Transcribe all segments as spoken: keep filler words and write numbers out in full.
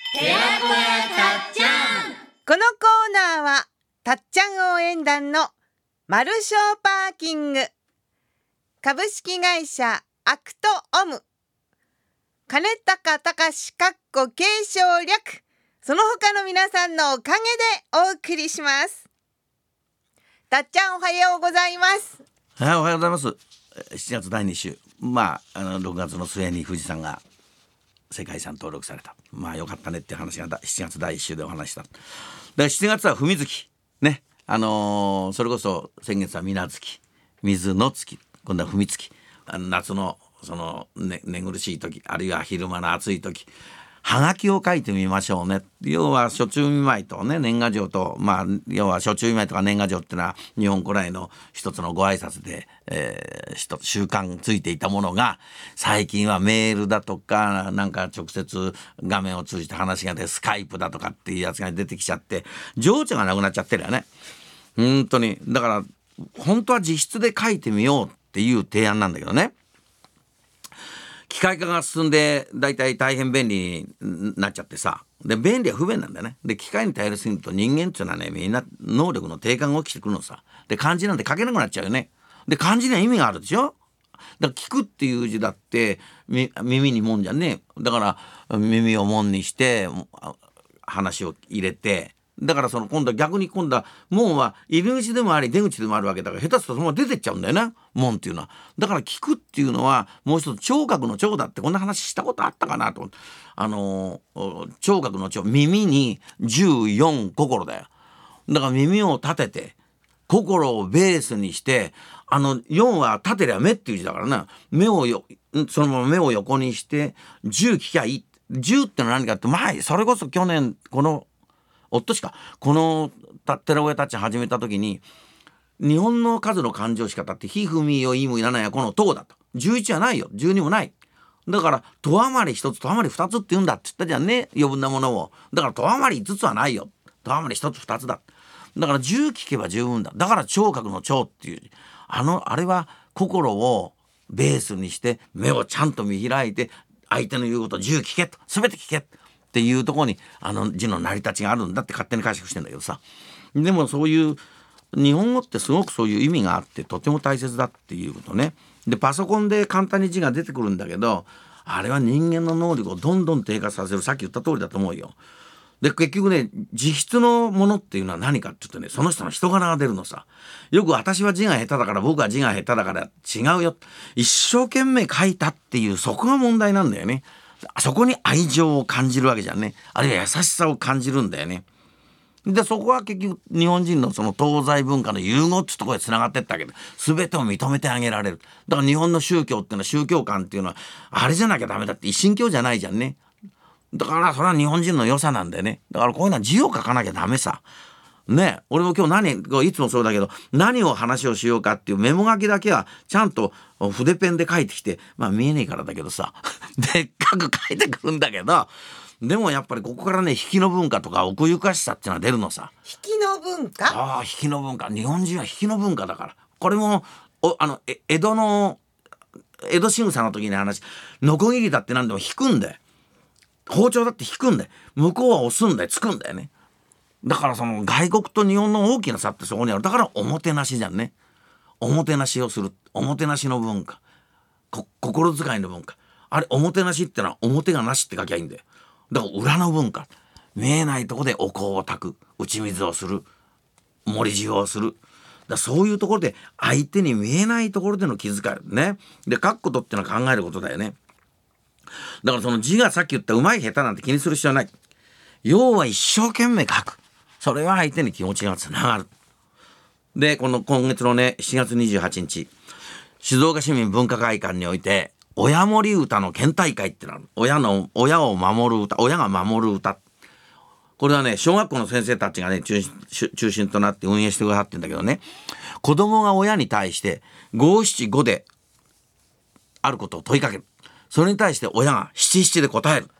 寺子屋たっちゃん。 このコーナーはたっちゃん応援団のマルショーパーキング、株式会社アクトオム、金高隆かっこ継承略、その他の皆さんのおかげでお送りします。たっちゃんおはようございます。 はい、おはようございます。しちがつだいに週、まあ、あのろくがつの末に富士山が世界遺産登録された。まあよかったねっていう話がしちがつだいいっ週でお話した。でしちがつは文月ね、あのー、それこそ先月は水月、水の月、今度は文月、あの夏のその、ね、寝苦しい時、あるいは昼間の暑い時、はがきを書いてみましょうね。要は暑中見舞いとね、年賀状と、まあ要は暑中見舞いとか年賀状っていうのは日本古来の一つのご挨拶で、えー、一つ習慣ついていたものが、最近はメールだとかなんか直接画面を通じて話が出るスカイプだとかっていうやつが出てきちゃって、情緒がなくなっちゃってるよね。本当に。だから本当は自筆で書いてみようっていう提案なんだけどね、機械化が進んでだいたい大変便利になっちゃってさ、で便利は不便なんだよね。で機械に頼りすぎると人間っていうのはね、みんな能力の低下が起きてくるのさ。で漢字なんて書けなくなっちゃうよね。で漢字には意味があるでしょ。だから聞くっていう字だって耳にもんじゃねえ。だから耳をもんにして話を入れて、だからその今度は逆に今度は門は入り口でもあり出口でもあるわけだから、下手するとそのまま出てっちゃうんだよな、門っていうのは。だから聞くっていうのはもう一つ聴覚の聴だって、こんな話したことあったかなと。あのー、聴覚の聴、耳にじゅうよん心だよ。だから耳を立てて心をベースにして、あのよんは立てりゃ目っていう字だからな。目をよそのまま目を横にしてじゅう聞きゃいい。じゅうってのは何かって、前それこそ去年この夫しかこの寺尾屋たち始めた時に、日本の数の勘定仕方ってひふみよいむいらないやこのとだと、じゅういちはないよ、じゅうにもない。だからと余りひとつと余りふたつって言うんだって言ったじゃんね、余分なものを。だからと余りいつつはないよ、と余りひとつふたつだ。だからじゅう聞けば十分だ。だから聴覚の聴っていう、あのあれは心をベースにして目をちゃんと見開いて、相手の言うことじゅう聞けと、全て聞けっていうところにあの字の成り立ちがあるんだって勝手に解釈してんだけどさ。でもそういう日本語ってすごくそういう意味があってとても大切だっていうことね。でパソコンで簡単に字が出てくるんだけど、あれは人間の能力をどんどん低下させる、さっき言った通りだと思うよ。で結局ね、自筆のものっていうのは何かって言うとね、その人の人柄が出るのさ。よく私は字が下手だから、僕は字が下手だから、違うよ、一生懸命書いたっていう、そこが問題なんだよね。そこに愛情を感じるわけじゃんね。あるいは優しさを感じるんだよね。でそこは結局日本人のその東西文化の融合ってところでつながってったわけで、全てを認めてあげられる。だから日本の宗教っていうのは、宗教観っていうのはあれじゃなきゃダメだって、一神教じゃないじゃんね。だからそれは日本人の良さなんだよね。だからこういうのは字を書かなきゃダメさね。俺も今日何、いつもそうだけど、何を話をしようかっていうメモ書きだけはちゃんと筆ペンで書いてきて、まあ見えねえからだけどさでっかく書いてくるんだけど、でもやっぱりここからね、引きの文化とか奥ゆかしさっていうのは出るのさ。 引きの文化。 ああ、引きの文化。日本人は引きの文化だから。これもおあのえ江戸の江戸仕草の時に話、ノコギリだって何でも引くんだよ。包丁だって引くんだよ。向こうは押すんだよ、つくんだよね。だからその外国と日本の大きな差ってそこにある。だからおもてなしじゃんね。おもてなしをする、おもてなしの文化、こ心遣いの文化。あれおもてなしってのは表がなしって書きゃいいんだよ。だから裏の文化、見えないとこでお香を焚く、打ち水をする、盛り塩をする。だそういうところで相手に見えないところでの気遣いね。で書くことってのは考えることだよね。だからその字がさっき言ったうまい下手なんて気にする必要はない。要は一生懸命書く。それは相手に気持ちがつながる。でこの今月のねしちがつにじゅうはちにち、静岡市民文化会館において親守歌の県大会ってのある。親の親を守る歌、親が守る歌。これはね、小学校の先生たちがね中心、中心となって運営してくださってるんだけどね、子供が親に対して五七五であることを問いかける。それに対して親が七七で答える。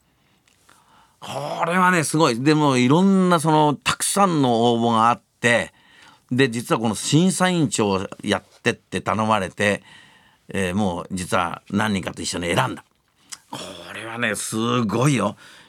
これはねすごい。でもいろんなそのたくさんの応募があって、で実はこの審査委員長をやってって頼まれて、えー、もう実は何人かと一緒に選んだ。これはねすごいよ。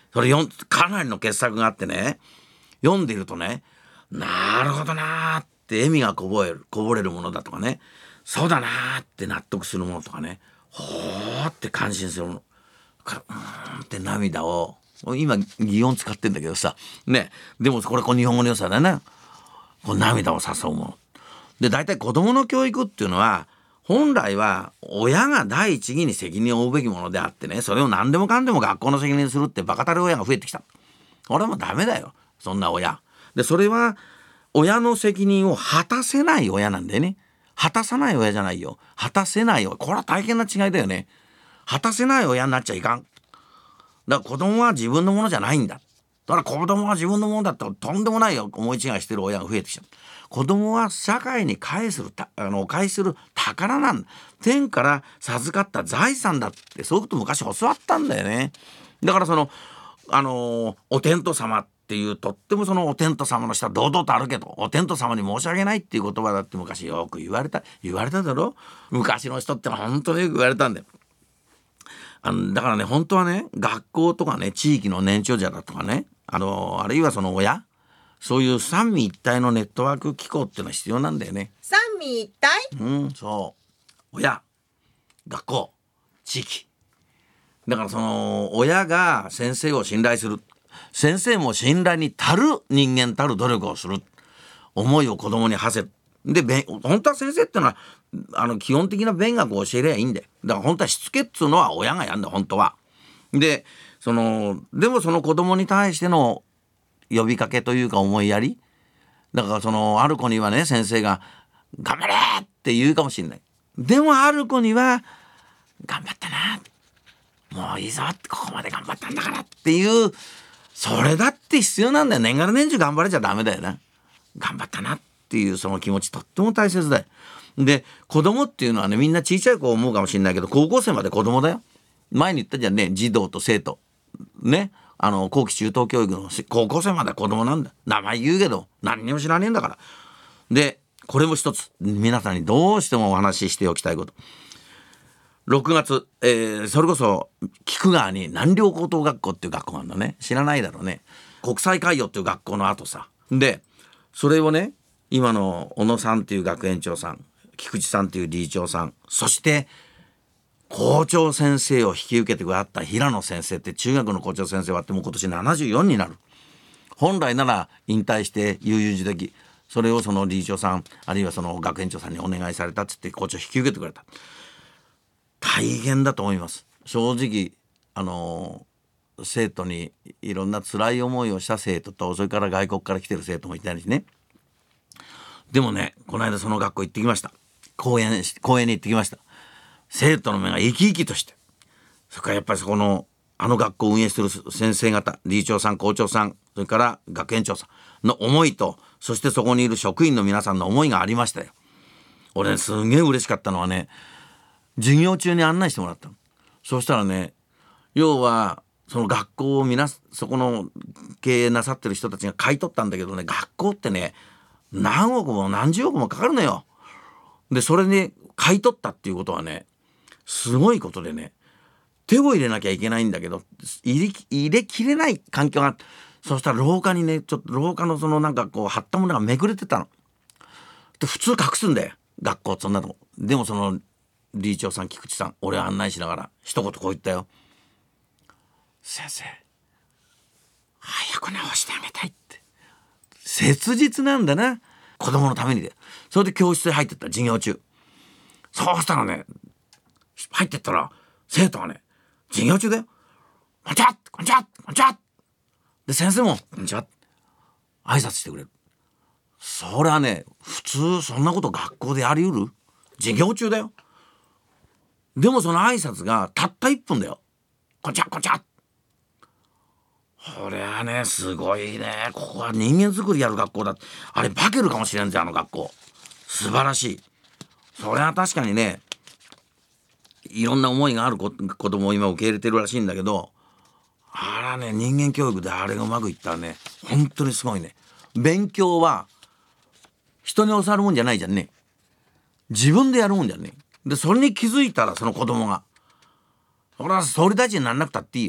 それよんかなりの傑作があってね、読んでいるとね、なるほどなーって笑みがこぼれるこぼれるものだとかね、そうだなーって納得するものとかね、ほーって感心するもの、うーんって涙を、今擬音使ってんだけどさね、でもこれこれ日本語の良さだね。こう涙を誘うもので、大体子どもの教育っていうのは本来は親が第一義に責任を負うべきものであってね、それを何でもかんでも学校の責任にするってバカたれ親が増えてきた。俺もダメだよ、そんな親で。それは親の責任を果たせない親なんだよね。果たさない親じゃないよ、果たせない親。これは大変な違いだよね。果たせない親になっちゃいかん。だから子供は自分のものじゃないんだ。だから子供は自分のものだってとんでもないよ思い違いしてる親が増えてきちゃう。子供は社会に返するたあのお返しする宝なんだ。天から授かった財産だって、そういうこと昔教わったんだよね。だからそのあのお天道様っていう、とってもそのお天道様の下堂々とあるけど、お天道様に申し訳ないっていう言葉だって昔よく言われた言われただろ。昔の人って本当によく言われたんだよ。あのだからね、本当はね、学校とかね、地域の年長者だとかね、あのあるいはその親、そういう三位一体のネットワーク機構っていうのは必要なんだよね。 三位一体。 うん、そう親、学校、地域。だからその親が先生を信頼する、先生も信頼に足る人間たる努力をする、思いを子供に馳せる。で、本当は先生ってのはあの基本的な勉学を教えりゃいいんで、だから本当はしつけっつうのは親がやんだ本当は。でそのでもその子供に対しての呼びかけというか思いやりだから、そのある子にはね、先生が頑張れって言うかもしれない。でもある子には頑張ったな、もういいぞって、ここまで頑張ったんだからっていう、それだって必要なんだよ。年がら年中頑張れちゃダメだよな。頑張ったなっていうその気持ちとっても大切だよ。で子供っていうのはね、みんな小さい子思うかもしれないけど、高校生まで子供だよ。前に言ったじゃんね、児童と生徒ね、あの後期中等教育の高校生まで子供なんだ。名前言うけど何にも知らねえんだから。でこれも一つ皆さんにどうしてもお話ししておきたいこと。ろくがつ、えー、それこそ菊川に南陵高等学校っていう学校があるのね。知らないだろうね。国際海洋っていう学校の後さで、それをね、今の小野さんっていう学園長さん、菊池さんっていう理事長さん、そして校長先生を引き受けてくださった平野先生って、中学の校長先生はってもう今年ななじゅうよんになる。本来なら引退して悠々自適、それをその理事長さんあるいはその学園長さんにお願いされたっつって校長引き受けてくれた。大変だと思います。正直あの生徒にいろんな辛い思いをした生徒と、それから外国から来てる生徒もいたりね。でもね、この間その学校行ってきました。公園公園に行ってきました。生徒の目が生き生きとして、それからやっぱりそこのあの学校を運営する先生方、理事長さん、校長さん、それから学園長さんの思いと、そしてそこにいる職員の皆さんの思いがありましたよ。俺ね、すんげえ嬉しかったのはね、授業中に案内してもらったの。そうしたらね、要はその学校を皆そこの経営なさってる人たちが買い取ったんだけどね、学校ってね、何億も何十億もかかるのよ。でそれに買い取ったっていうことはね、すごいことでね、手を入れなきゃいけないんだけど入れ、入れきれない環境があって、そしたら廊下にね、ちょっと廊下のそのなんかこう貼ったものがめくれてたの。で普通隠すんだよ学校、そんなの。でもその理事長さん、菊池さん、俺案内しながら一言こう言ったよ。先生、早く直してあげたいって。切実なんだな、子供のためにで。それで教室へ入ってった、授業中。そうしたらね、入ってったら生徒がね、授業中だよ、こんにちはこんにちはこんにちはで、先生もこんにちは挨拶してくれる。それはね、普通そんなこと学校でやりうる？授業中だよ。でもその挨拶がたったいっぷんだよ。こんにちはこんにちは。これはね、すごいね。ここは人間作りやる学校だ。あれ化けるかもしれんぜ、あの学校。素晴らしい。それは確かにね、いろんな思いがある子供を今受け入れてるらしいんだけど、あらね、人間教育であれがうまくいったらね、本当にすごいね。勉強は人に教わるもんじゃないじゃんね。自分でやるもんじゃんね。でそれに気づいたら、その子供が、俺は総理大臣にならなくたっていいよ、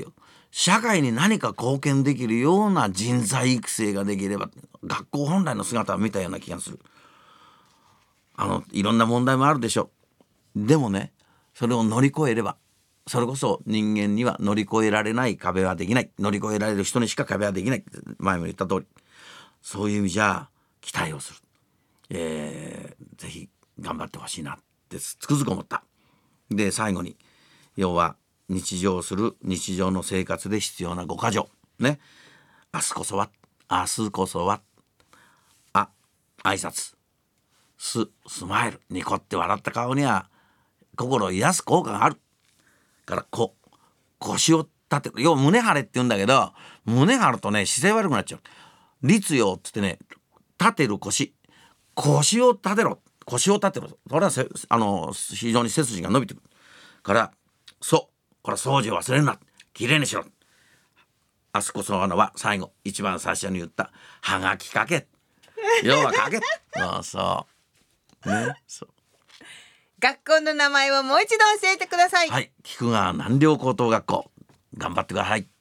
社会に何か貢献できるような人材育成ができれば学校本来の姿を見たような気がする。あのいろんな問題もあるでしょう。でもね、それを乗り越えれば、それこそ人間には乗り越えられない壁はできない、乗り越えられる人にしか壁はできない、前も言った通り、そういう意味じゃ期待をする、えー、ぜひ頑張ってほしいなってつくづく思った。で最後に、要は日常する日常の生活で必要なごか条ね。明日こそは、明日こそは、あ、挨拶、す、スマイル、ニコって笑った顔には心を癒す効果があるからこ腰を立てる、要は胸張れって言うんだけど、胸張るとね姿勢悪くなっちゃう。立陽っつってね、立てる腰、腰を立てろ、腰を立てろ、それはせあの非常に背筋が伸びてくるからそうこれ掃除を忘れるな、きれいにしろ。あそこそのは最後一番最初に言ったはがきかけ要はかけそうそうね、そう学校の名前をもう一度教えてください。 はい、菊川南陵高等学校頑張ってください。